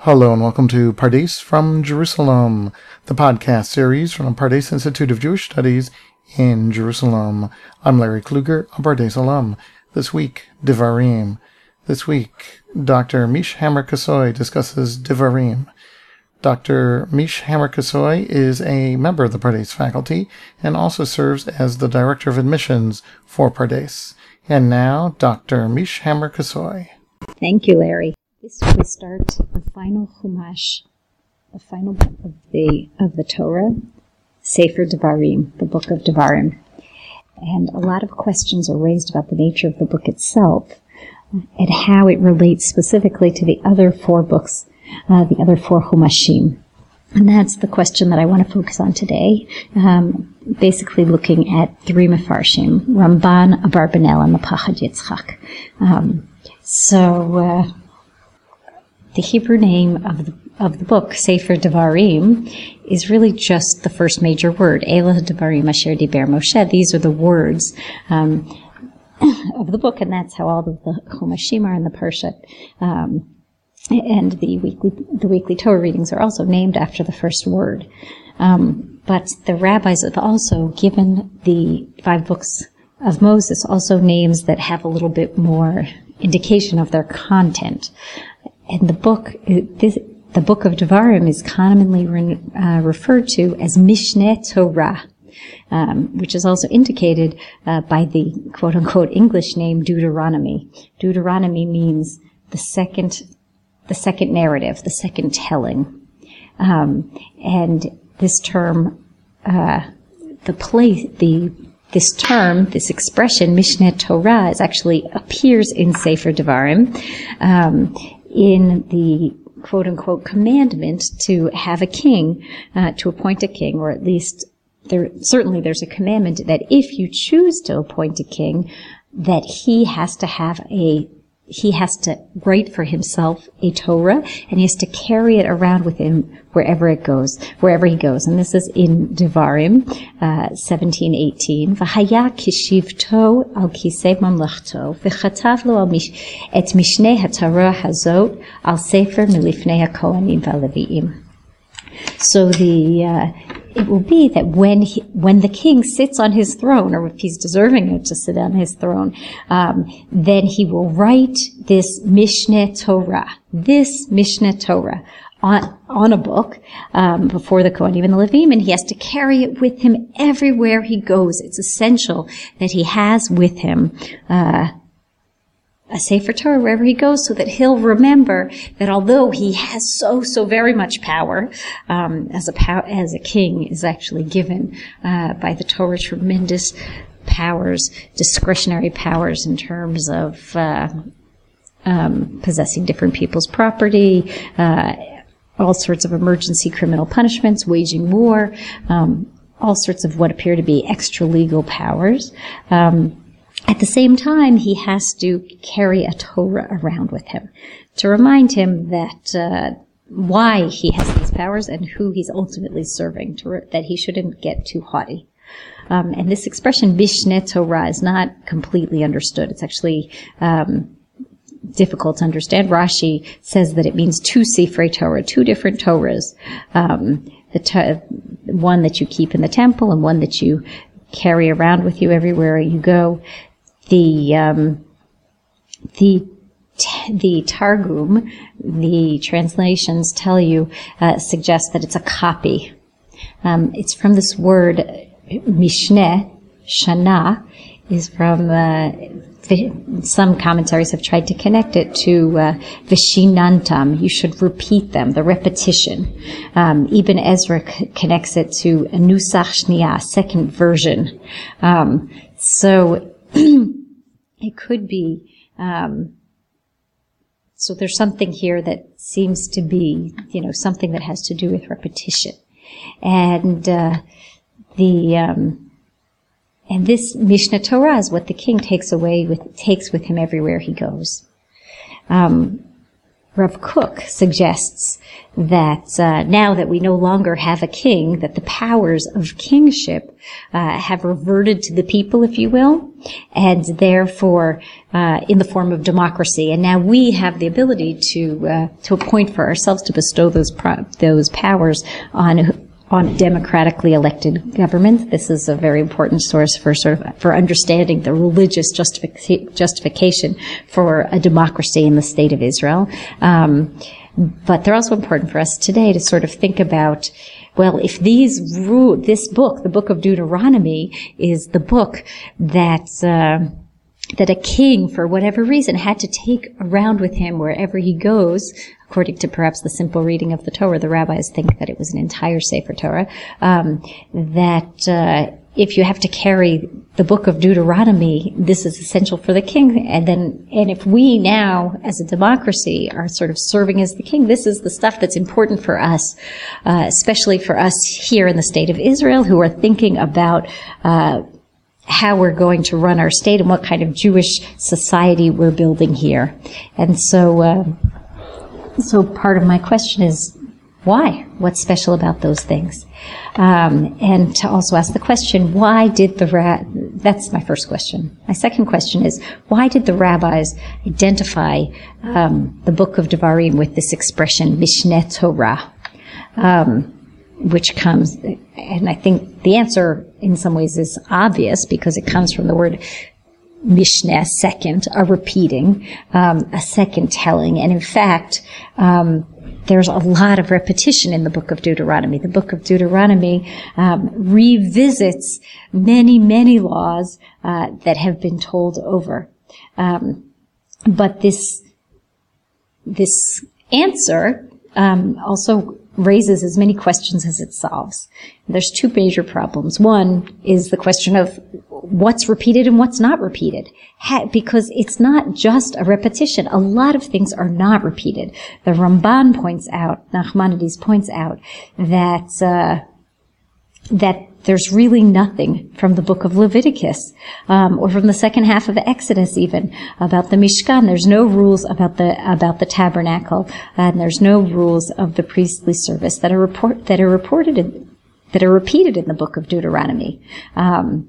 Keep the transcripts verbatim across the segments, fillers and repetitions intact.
Hello and welcome to Pardes from Jerusalem, the podcast series from the Pardes Institute of Jewish Studies in Jerusalem. I'm Larry Kluger, a Pardes alum. This week, Devarim. This week, Doctor Mish Hammer-Kasoy discusses Devarim. Doctor Mish Hammer-Kasoy is a member of the Pardes faculty and also serves as the Director of Admissions for Pardes. And now, Doctor Mish Hammer-Kasoy. Thank you, Larry. This week we start the final Chumash, the final book of the of the Torah, Sefer Devarim, the book of Devarim. And a lot of questions are raised about the nature of the book itself and how it relates specifically to the other four books, uh, the other four Chumashim. And that's the question that I want to focus on today, um, basically looking at three Mefarshim, Ramban, Abarbanel, and the Pachad Yitzchak. Um, so... Uh, The Hebrew name of the, of the book, Sefer Devarim, is really just the first major word, Elah Devarim Asher Diber Moshe. These are the words um, of the book, and that's how all of the Chumashim are in the Parsha. Um, and the weekly the weekly Torah readings are also named after the first word. Um, but the rabbis have also given the five books of Moses also names that have a little bit more indication of their content. And the book, this, the book of Devarim is commonly re, uh, referred to as Mishneh Torah, um, which is also indicated uh, by the quote-unquote English name Deuteronomy. Deuteronomy means the second, the second narrative, the second telling. Um, and this term, uh, the place, the this term, this expression, Mishneh Torah, is actually appears in Sefer Devarim. Um, in the quote-unquote commandment to have a king, uh, to appoint a king, or at least there certainly there's a commandment that if you choose to appoint a king, that he has to have a he has to write for himself a Torah, and he has to carry it around with him wherever it goes, wherever he goes. And this is in Devarim uh, seventeen eighteen. V'haya kishivto al kisei mamlachto v'chatav lo al et mishnei haTorah hazot al sefer milifnei haKohanim v'Leviim. So the uh, it will be that when he, when the king sits on his throne, or if he's deserving to sit on his throne, um, then he will write this Mishneh Torah, this Mishneh Torah on on a book um, before the Kohanim and the Levim, and he has to carry it with him everywhere he goes. It's essential that he has with him uh, a Sefer Torah wherever he goes, so that he'll remember that although he has so, so very much power, um, as a pow- as a king is actually given, uh, by the Torah tremendous powers, discretionary powers in terms of, uh, um, possessing different people's property, uh, all sorts of emergency criminal punishments, waging war, um, all sorts of what appear to be extra legal powers. Um, At the same time, he has to carry a Torah around with him to remind him that uh, why he has these powers and who he's ultimately serving, to re- that he shouldn't get too haughty. Um, and this expression, Mishneh Torah, is not completely understood. It's actually um, difficult to understand. Rashi says that it means two Sifrei Torah, two different Torahs, um, the to- one that you keep in the temple and one that you carry around with you everywhere you go. The um, the the Targum, the translations tell you uh, suggest that it's a copy. Um, it's from this word Mishneh, Shana, is from uh, some commentaries have tried to connect it to uh, Vishinantam. You should repeat them, the repetition. Um, Ibn Ezra c- connects it to a Nusach Shniah, second version. Um, so it could be, um, so there's something here that seems to be, you know, something that has to do with repetition. And uh, the um, and this Mishneh Torah is what the king takes away with takes with him everywhere he goes. Um, Rav Kook suggests that uh, now that we no longer have a king, that the powers of kingship uh, have reverted to the people, if you will, and therefore uh, in the form of democracy. And now we have the ability to uh, to appoint for ourselves, to bestow those pro- those powers on on democratically elected government. This is a very important source for sort of for understanding the religious justific- justification for a democracy in the state of Israel. Um, but they're also important for us today to sort of think about, well, if these ru- this book, the book of Deuteronomy, is the book that uh, that a king, for whatever reason, had to take around with him wherever he goes. According to perhaps the simple reading of the Torah, the rabbis think that it was an entire Sefer Torah, um, that uh, if you have to carry the book of Deuteronomy, this is essential for the king. And then, and if we now, as a democracy, are sort of serving as the king, this is the stuff that's important for us, uh, especially for us here in the state of Israel, who are thinking about uh, how we're going to run our state and what kind of Jewish society we're building here. And so... Uh, So part of my question is, why? What's special about those things? Um, and to also ask the question, why did the ra- that's my first question. My second question is, why did the rabbis identify um, the book of Devarim with this expression, Mishneh Torah, um, which comes, and I think the answer in some ways is obvious because it comes from the word Mishneh, second, a repeating, um, a second telling. And in fact, um, there's a lot of repetition in the book of Deuteronomy. The book of Deuteronomy um, revisits many, many laws uh, that have been told over. Um, but this this answer um, also raises as many questions as it solves. There's two major problems. One is the question of what's repeated and what's not repeated, ha- because it's not just a repetition. A lot of things are not repeated. The Ramban points out, Nachmanides points out, that uh, that there's really nothing from the book of Leviticus, um, or from the second half of the Exodus even, about the Mishkan. There's no rules about the about the tabernacle, and there's no rules of the priestly service that are report that are reported in, that are repeated in the book of Deuteronomy. Um,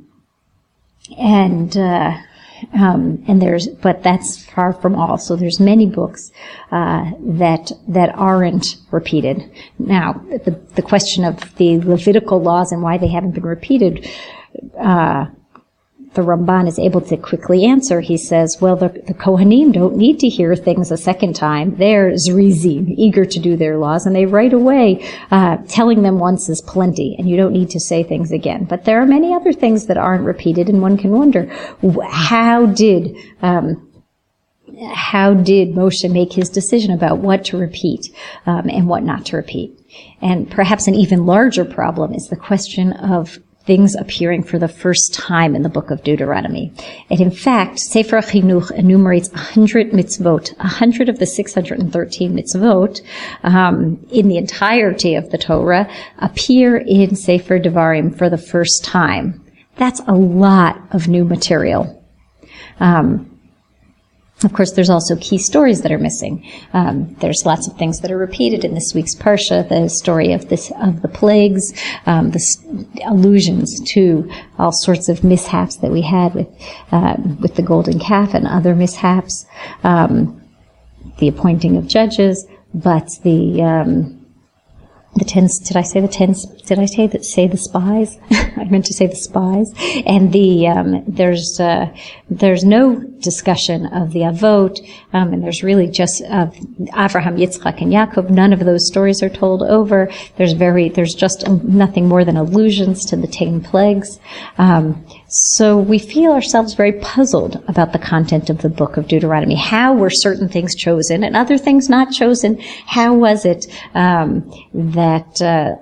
and uh, um, and there's, but that's far from all. So there's many books uh, that that aren't repeated. Now, the the question of the Levitical laws and why they haven't been repeated, uh, the Ramban is able to quickly answer. He says, well, the, the Kohanim don't need to hear things a second time. They're zrizim, eager to do their laws, and they right away, uh, telling them once is plenty, and you don't need to say things again. But there are many other things that aren't repeated, and one can wonder, how did, um, how did Moshe make his decision about what to repeat, um, and what not to repeat? And perhaps an even larger problem is the question of things appearing for the first time in the book of Deuteronomy. And in fact, Sefer HaChinuch enumerates one hundred mitzvot, one hundred of the six hundred thirteen mitzvot um, in the entirety of the Torah appear in Sefer Devarim for the first time. That's a lot of new material. Um, Of course, there's also key stories that are missing. Um, there's lots of things that are repeated in this week's parsha. The story of this of the plagues, um, the s- allusions to all sorts of mishaps that we had with uh, with the golden calf and other mishaps, um, the appointing of judges, but the um, the ten. Did I say the ten? Did I say that? Say the spies? I meant to say the spies. And the um, there's uh, there's no discussion of the Avot, um, and there's really just of Avraham, Yitzchak, and Yaakov. None of those stories are told over. There's very there's just nothing more than allusions to the ten plagues. Um, so we feel ourselves very puzzled about the content of the book of Deuteronomy. How were certain things chosen and other things not chosen? How was it um, that uh,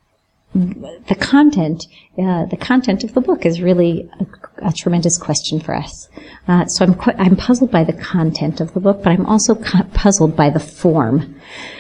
the content, uh, the content of the book is really a, a tremendous question for us. Uh, so I'm quite, I'm puzzled by the content of the book, but I'm also puzzled by the form.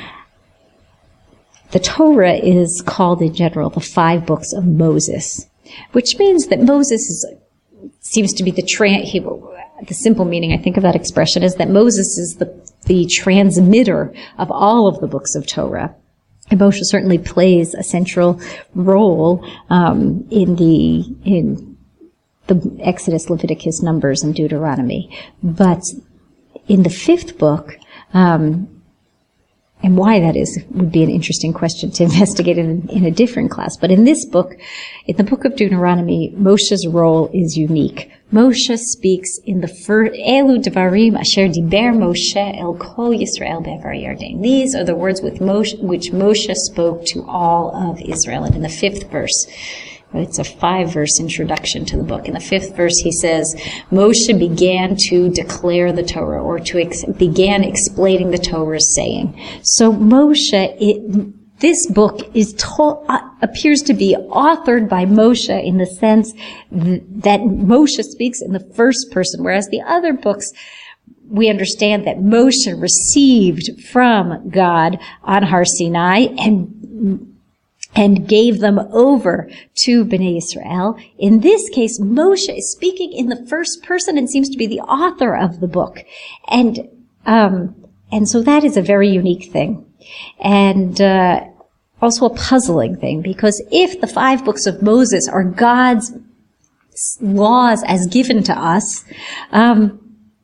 The Torah is called in general the five books of Moses, which means that Moses is, seems to be the tra- he, the simple meaning, I think, of that expression is that Moses is the the transmitter of all of the books of Torah. And Moshe certainly plays a central role um, in the in the Exodus, Leviticus, Numbers, and Deuteronomy. But in the fifth book, um, and why that is would be an interesting question to investigate in, in a different class. But in this book, in the book of Deuteronomy, Moshe's role is unique. Moshe speaks in the first, Elu Devarim Asher Diber Moshe El Kol Yisrael Be'avar Yarden. These are the words with Moshe, which Moshe spoke to all of Israel. And in the fifth verse, it's a five-verse introduction to the book. In the fifth verse, he says, Moshe began to declare the Torah, or to ex- began explaining the Torah's saying. So Moshe, it, this book is to- uh, appears to be authored by Moshe in the sense th- that Moshe speaks in the first person, whereas the other books, we understand that Moshe received from God on Har Sinai and and gave them over to Bnei Israel. In this case, Moshe is speaking in the first person and seems to be the author of the book. And, um, and so that is a very unique thing. And, uh, also a puzzling thing, because if the five books of Moses are God's laws as given to us, um,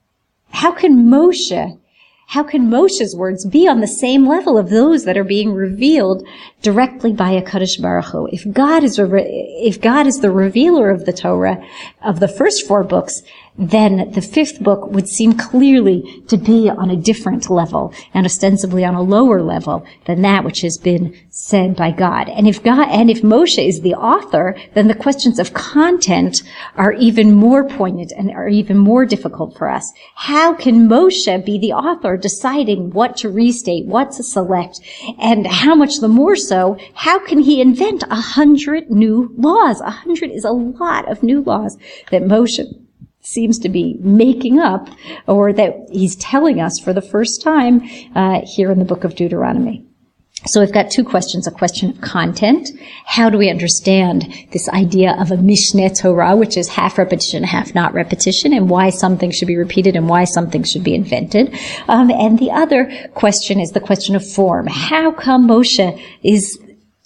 how can Moshe How can Moshe's words be on the same level of those that are being revealed directly by a Kadosh Baruch Hu? If God is a re- if God is the revealer of the Torah, of the first four books, then the fifth book would seem clearly to be on a different level and ostensibly on a lower level than that which has been said by God. And if God, and if Moshe is the author, then the questions of content are even more poignant and are even more difficult for us. How can Moshe be the author deciding what to restate, what to select, and how much the more so, how can he invent a hundred new laws? A hundred is a lot of new laws that Moshe seems to be making up, or that he's telling us for the first time uh, here in the book of Deuteronomy. So we've got two questions, a question of content. How do we understand this idea of a Mishneh Torah, which is half repetition, half not repetition, and why something should be repeated and why something should be invented? Um, and the other question is the question of form. How come Moshe is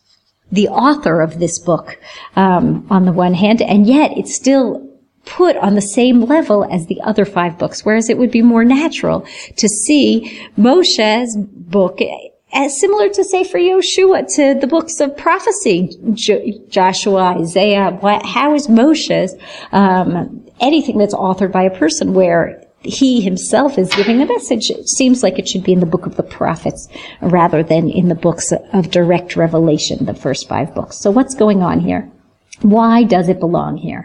the author of this book um, on the one hand, and yet it's still put on the same level as the other five books, whereas it would be more natural to see Moshe's book as similar to, say, for Yoshua, to the books of prophecy, Jo- Joshua, Isaiah. What, how is Moshe's um, anything that's authored by a person where he himself is giving the message? It seems like it should be in the book of the prophets rather than in the books of direct revelation, the first five books. So what's going on here? Why does it belong here?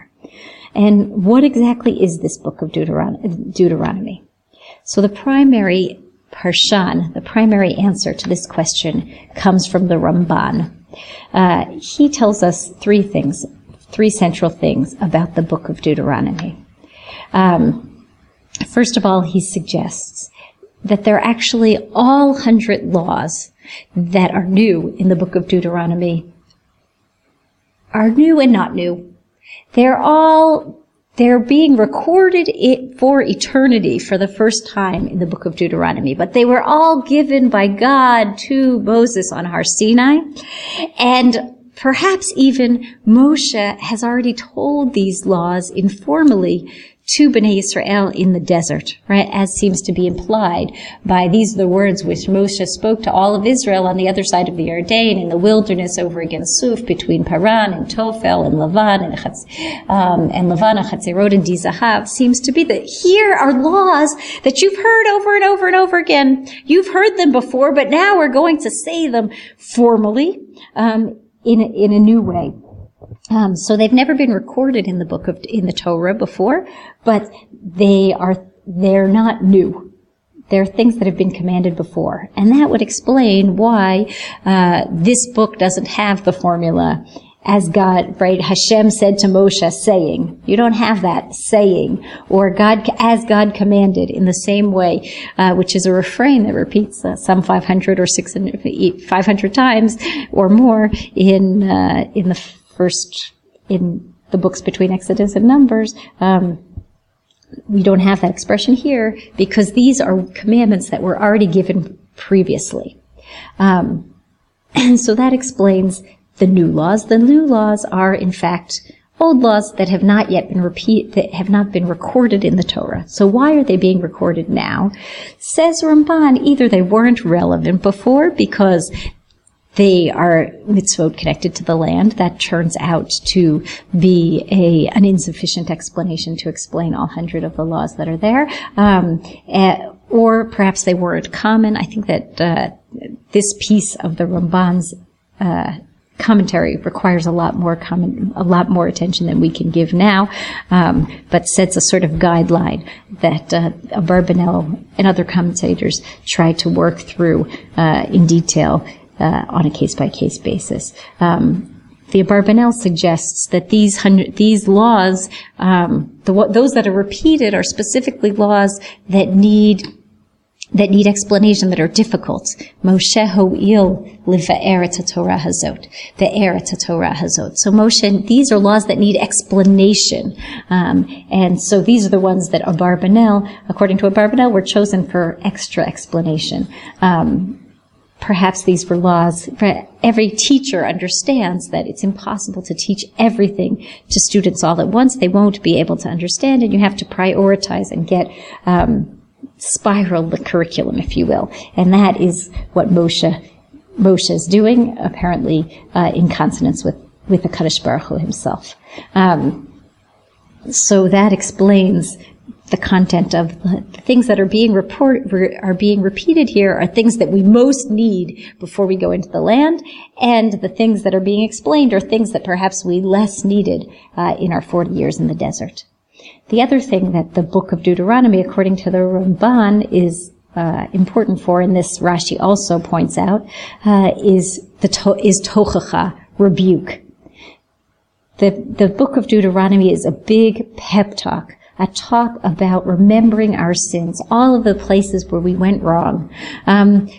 And what exactly is this book of Deuteron- Deuteronomy? So the primary parshan, the primary answer to this question comes from the Ramban. Uh, he tells us three things, three central things about the book of Deuteronomy. Um, first of all, he suggests that there are actually all hundred laws that are new in the book of Deuteronomy are new and not new. They're all, they're being recorded it for eternity for the first time in the book of Deuteronomy, but they were all given by God to Moses on Har Sinai, and perhaps even Moshe has already told these laws informally to Bnei Israel in the desert, right? As seems to be implied by these are the words which Moshe spoke to all of Israel on the other side of the Yarden in the wilderness over against Suf, between Paran and Tophel and Lavan and Chatz, um, and Lavan and Chatzerot and Dizahav. Seems to be that here are laws that you've heard over and over and over again. You've heard them before, but now we're going to say them formally, um, in a, in a new way. Um, so they've never been recorded in the book of, in the Torah before, but they are, they're not new. They're things that have been commanded before. And that would explain why, uh, this book doesn't have the formula as God, right? Hashem said to Moshe, saying. You don't have that saying, or God, as God commanded in the same way, uh, which is a refrain that repeats uh, some five hundred or six hundred, five hundred times or more in, uh, in the first, in the books between Exodus and Numbers, um, we don't have that expression here because these are commandments that were already given previously. Um, and so that explains the new laws. The new laws are, in fact, old laws that have not yet been repeat, that have not been recorded in the Torah. So why are they being recorded now? Says Ramban, either they weren't relevant before because they are mitzvot connected to the land. That turns out to be a an insufficient explanation to explain all hundred of the laws that are there. Um, uh, or perhaps they weren't common. I think that uh, this piece of the Ramban's uh, commentary requires a lot more comment, a lot more attention than we can give now, um, but sets a sort of guideline that uh, Abarbanel and other commentators try to work through uh, in detail uh, on a case-by-case basis. Um, the Abarbanel suggests that these hundred, these laws, um, the, those that are repeated, are specifically laws that need that need explanation, that are difficult. Moshe ho'il liva'er et haTorah hazot, ve'er et haTorah hazot. So Moshe, these are laws that need explanation, um, and so these are the ones that Abarbanel, according to Abarbanel, were chosen for extra explanation. Um, perhaps these were laws. Every teacher understands that it's impossible to teach everything to students all at once. They won't be able to understand, and you have to prioritize and get um, spiral the curriculum, if you will. And that is what Moshe Moshe is doing, apparently uh, in consonance with, with the Kadosh Baruch Hu himself. Um, so that explains the content of the, the things that are being report, re, are being repeated here are things that we most need before we go into the land, and the things that are being explained are things that perhaps we less needed uh, in our forty years in the desert. The other thing that the book of Deuteronomy, according to the Ramban, is uh, important for, and this Rashi also points out, uh, is the to- is tochacha, rebuke. The the book of Deuteronomy is a big pep talk, a talk about remembering our sins, all of the places where we went wrong. Um,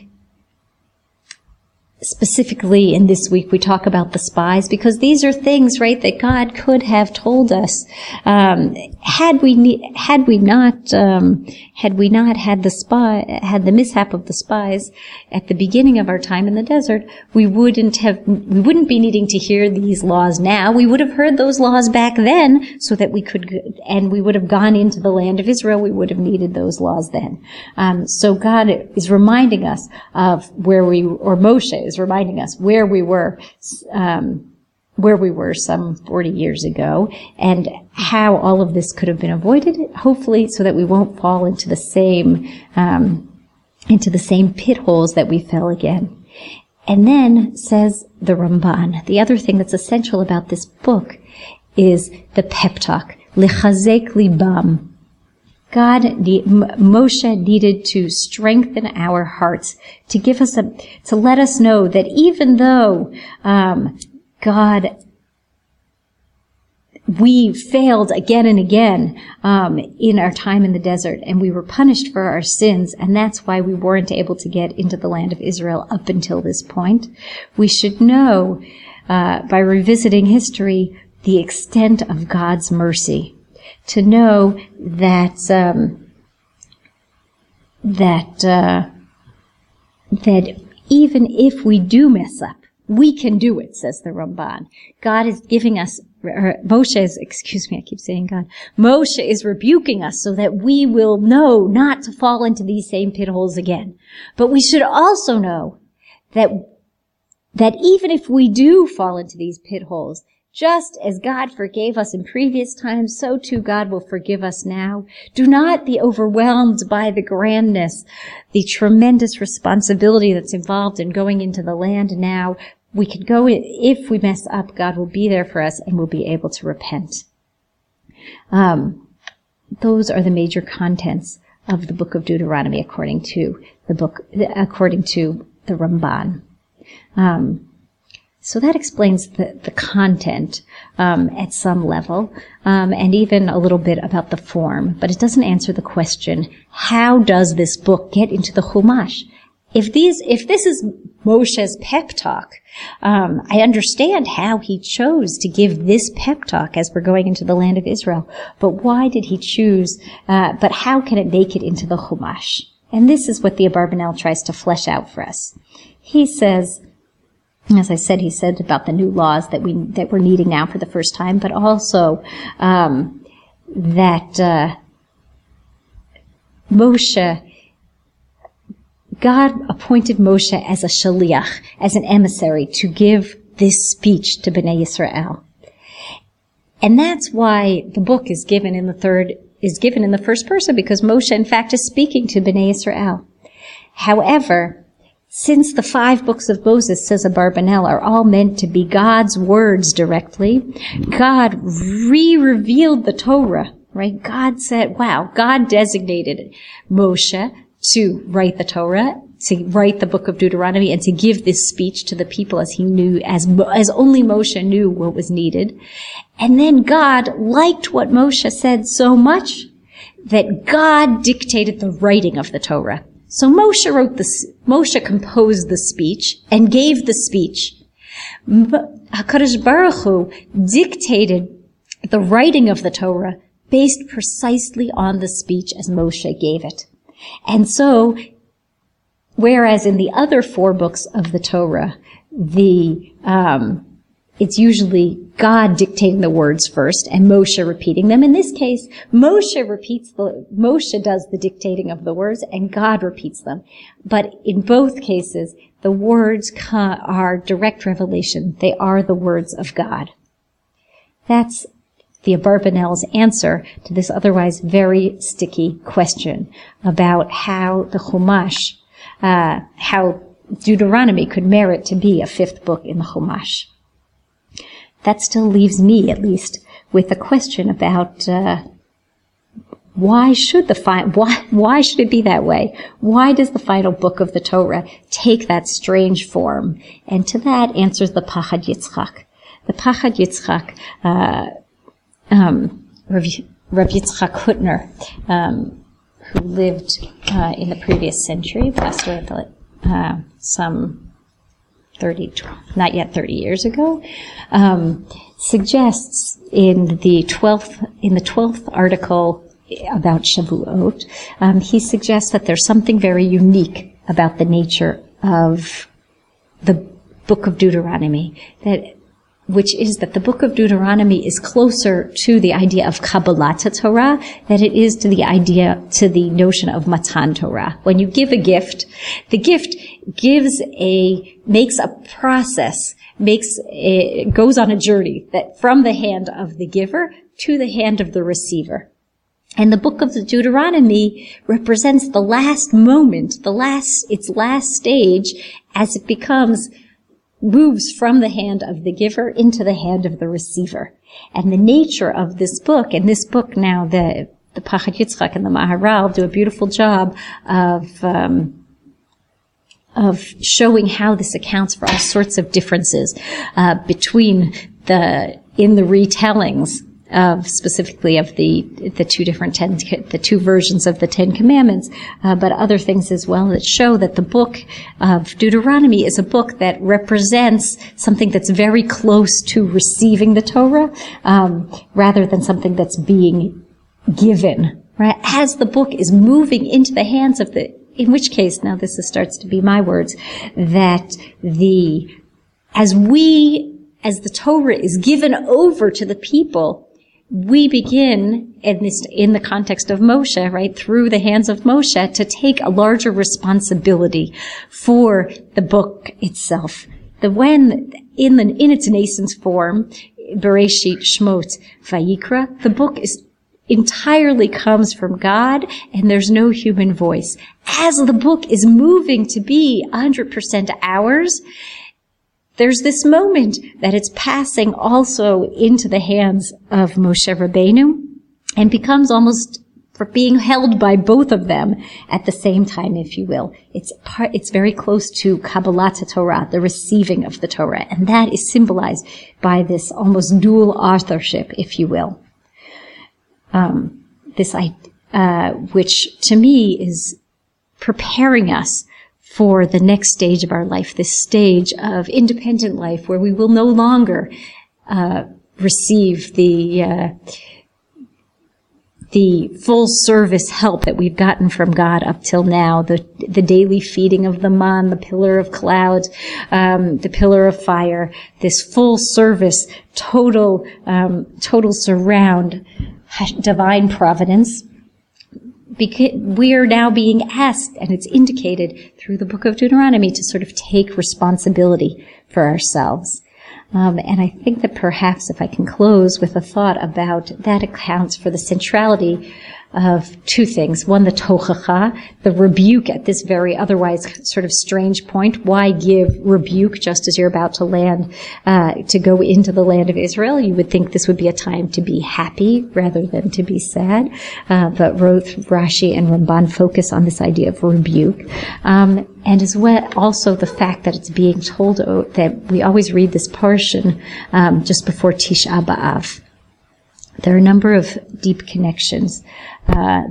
Specifically in this week, we talk about the spies, because these are things, right, that God could have told us. Um, had we ne- had we not um, had we not had the spy had the mishap of the spies at the beginning of our time in the desert, we wouldn't have we wouldn't be needing to hear these laws now. We would have heard those laws back then, so that we could, and we would have gone into the land of Israel. We would have needed those laws then. Um, so God is reminding us of where we, or Moshe is reminding us where we were, um, where we were some forty years ago, and how all of this could have been avoided, hopefully, so that we won't fall into the same, um, into the same pit holes that we fell again. And then says the Ramban, the other thing that's essential about this book is the pep talk, lechazek libam. God, Moshe needed to strengthen our hearts, to give us a, to let us know that even though, um, God, we failed again and again, um, in our time in the desert, and we were punished for our sins, and that's why we weren't able to get into the land of Israel up until this point. We should know, uh, by revisiting history, the extent of God's mercy. To know that um, that uh, that even if we do mess up, we can do it, says the Ramban. God is giving us, or Moshe is, excuse me, I keep saying God. Moshe is rebuking us so that we will know not to fall into these same pit holes again. But we should also know that that even if we do fall into these pit holes, just as God forgave us in previous times, so too God will forgive us now. Do not be overwhelmed by the grandness, the tremendous responsibility that's involved in going into the land now. We can go, if we mess up, God will be there for us and we'll be able to repent. Um, those are the major contents of the book of Deuteronomy, according to the book, according to the Ramban. Um, So that explains the, the content um, at some level, um, and even a little bit about the form. But it doesn't answer the question, how does this book get into the Chumash? if these, if this is Moshe's pep talk, um, I understand how he chose to give this pep talk as we're going into the land of Israel. But why did he choose, uh, but how can it make it into the Chumash? And this is what the Abarbanel tries to flesh out for us. He says, as I said, he said about the new laws that we, that we're needing now for the first time, but also, um, that, uh, Moshe, God appointed Moshe as a shaliach, as an emissary, to give this speech to Bnei Yisrael. And that's why the book is given in the third, is given in the first person, because Moshe, in fact, is speaking to Bnei Yisrael. However, since the five books of Moses, says Abarbanel, are all meant to be God's words directly, God re-revealed the Torah, right? God said, wow, God designated Moshe to write the Torah, to write the book of Deuteronomy, and to give this speech to the people as he knew, as, as only Moshe knew what was needed. And then God liked what Moshe said so much that God dictated the writing of the Torah. So Moshe wrote the, Moshe composed the speech and gave the speech. HaKadosh Baruch Hu dictated the writing of the Torah based precisely on the speech as Moshe gave it. And so, whereas in the other four books of the Torah, the, um, it's usually God dictating the words first and Moshe repeating them. In this case, Moshe repeats the, Moshe does the dictating of the words and God repeats them. But in both cases, the words are direct revelation. They are the words of God. That's the Abarbanel's answer to this otherwise very sticky question about how the Chumash, uh, how Deuteronomy could merit to be a fifth book in the Chumash. That still leaves me, at least, with a question about uh, why should the fi- why why should it be that way? Why does the final book of the Torah take that strange form? And to that answers the Pachad Yitzchak. The Pachad Yitzchak. Uh, Um, Rav, Rav Yitzchak Hutner, um, who lived uh, in the previous century, passed away uh, some thirty, not yet thirty years ago, um, suggests in the twelfth in the twelfth article about Shavuot, um, he suggests that there's something very unique about the nature of the book of Deuteronomy, that which is that the book of Deuteronomy is closer to the idea of Kabbalat Torah than it is to the idea, to the notion of Matan Torah. When you give a gift, the gift gives a, makes a process, makes a, goes on a journey that from the hand of the giver to the hand of the receiver. And the book of the Deuteronomy represents the last moment, the last, its last stage as it becomes moves from the hand of the giver into the hand of the receiver. And the nature of this book, and this book now, the, the Pachad Yitzchak and the Maharal do a beautiful job of, um, of showing how this accounts for all sorts of differences, uh, between the, in the retellings of specifically of the the two different ten the two versions of the Ten Commandments, uh, but other things as well that show that the book of Deuteronomy is a book that represents something that's very close to receiving the Torah, um, rather than something that's being given. Right, as the book is moving into the hands of the, in which case now this is, starts to be my words, that the as we as the Torah is given over to the people, we begin in this, in the context of Moshe, right, through the hands of Moshe, to take a larger responsibility for the book itself. The when, in the, in its nascent form, Bereshit, Shmot, Vayikra, the book is entirely comes from God, and there's no human voice. As the book is moving to be one hundred percent ours, there's this moment that it's passing also into the hands of Moshe Rabbeinu and becomes almost for being held by both of them at the same time, if you will. It's part, it's very close to Kabbalat Torah, the receiving of the Torah, and that is symbolized by this almost dual authorship, if you will. Um, this, uh, which to me is preparing us for the next stage of our life, this stage of independent life where we will no longer uh, receive the uh, the full service help that we've gotten from God up till now, the the daily feeding of the man, the pillar of cloud, um, the pillar of fire, this full service, total um, total surround, divine providence. Because we are now being asked, and it's indicated through the book of Deuteronomy, to sort of take responsibility for ourselves. Um, and I think that perhaps if I can close with a thought about that accounts for the centrality of two things. One, the tochacha, the rebuke at this very otherwise sort of strange point. Why give rebuke just as you're about to land, uh, to go into the land of Israel? You would think this would be a time to be happy rather than to be sad. Uh, but Roth, Rashi, and Ramban focus on this idea of rebuke. Um, and as well, also the fact that it's being told oh, that we always read this portion um, just before Tisha B'Av. There are a number of deep connections uh,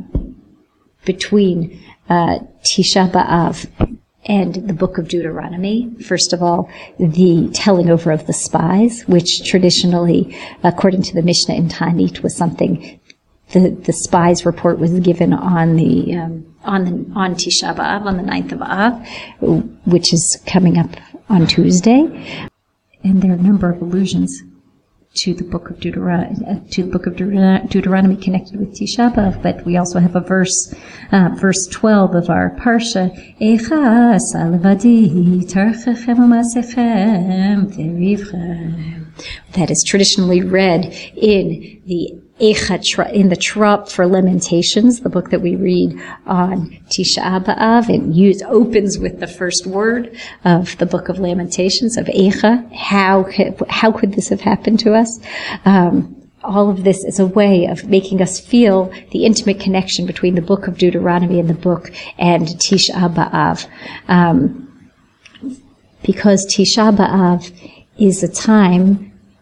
between uh, Tisha B'Av and the book of Deuteronomy. First of all, the telling over of the spies, which traditionally, according to the Mishnah in Ta'anit, was something. The, the spies report was given on the um, on the, on Tisha B'Av, on the ninth of Av, which is coming up on Tuesday, and there are a number of allusions to the book of Deuteronomy, uh, to the book of Deuteron- Deuteronomy connected with Tisha B'Av, but we also have a verse, uh, verse twelve of our parsha. Eicha asa levadi tarchechem u'masechem terivchem. That is traditionally read in the Eicha, in the Trop for Lamentations, the book that we read on Tisha B'Av. It use, opens with the first word of the book of Lamentations, of Eicha. How, how could this have happened to us? Um, all of this is a way of making us feel the intimate connection between the book of Deuteronomy and the book and Tisha B'Av. Um, because Tisha B'Av is a time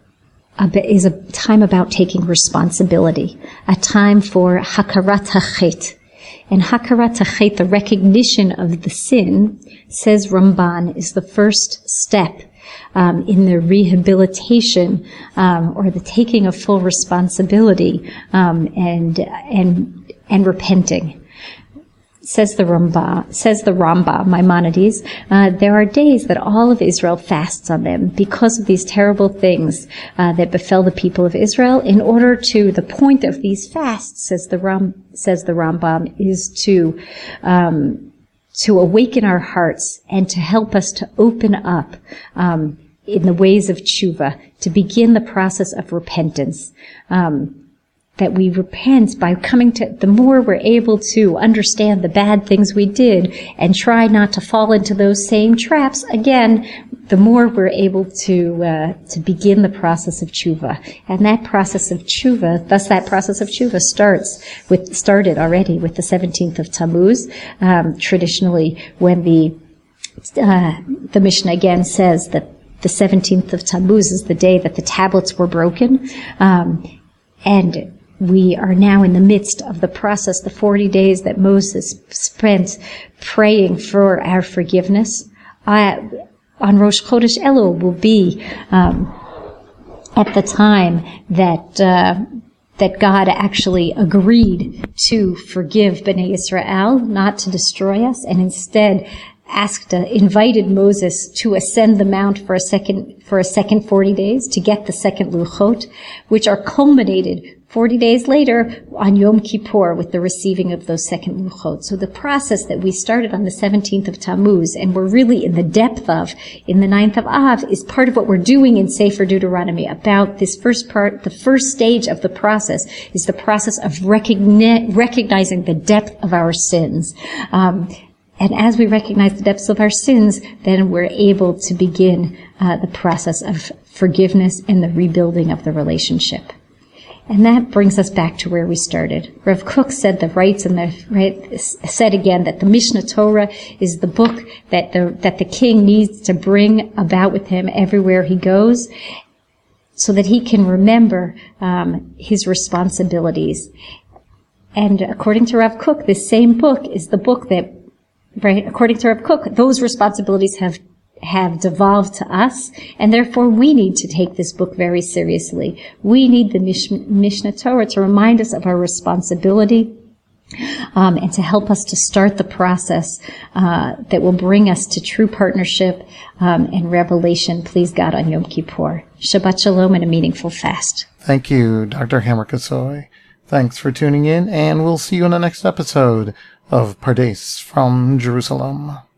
is a time about taking responsibility, a time for hakarat hachet. And hakarat hachet, the recognition of the sin, says Ramban, is the first step um, in the rehabilitation um, or the taking of full responsibility um, and and and repenting. Says the Rambam, says the Rambam, Maimonides, uh, there are days that all of Israel fasts on them because of these terrible things uh, that befell the people of Israel. In order to, the point of these fasts, says the Ram, says the Rambam, is to um, to awaken our hearts and to help us to open up um, in the ways of tshuva, to begin the process of repentance. Um, that we repent by coming to, the more we're able to understand the bad things we did and try not to fall into those same traps again, the more we're able to uh, to begin the process of tshuva. And that process of tshuva, thus that process of tshuva starts with, started already with the seventeenth of Tammuz. Um, traditionally, when the, uh, the Mishnah again says that the seventeenth of Tammuz is the day that the tablets were broken. Um, and we are now in the midst of the process, the forty days that Moses spent praying for our forgiveness. Uh, on Rosh Chodesh Elul will be um, at the time that uh, that God actually agreed to forgive Bnei Yisrael, not to destroy us, and instead asked, uh, invited Moses to ascend the mount for a second, for a second forty days to get the second Luchot, which are culminated forty days later on Yom Kippur with the receiving of those second Luchot. So the process that we started on the seventeenth of Tammuz and we're really in the depth of in the ninth of Av is part of what we're doing in Sefer Deuteronomy. About this first part, the first stage of the process is the process of recogni- recognizing the depth of our sins. Um, And as we recognize the depths of our sins, then we're able to begin uh, the process of forgiveness and the rebuilding of the relationship. And that brings us back to where we started. Rav Kook said the rights and the right said again that the Mishnah Torah is the book that the that the king needs to bring about with him everywhere he goes, so that he can remember um, his responsibilities. And according to Rav Kook, this same book is the book that right, according to Reb Kook, those responsibilities have have devolved to us, and therefore we need to take this book very seriously. We need the Mish- Mishnah Torah to remind us of our responsibility, um, and to help us to start the process uh, that will bring us to true partnership um, and revelation, please God, on Yom Kippur. Shabbat Shalom and a meaningful fast. Thank you, Doctor Hammer-Kasoy. Thanks for tuning in, and we'll see you in the next episode of Pardes from Jerusalem.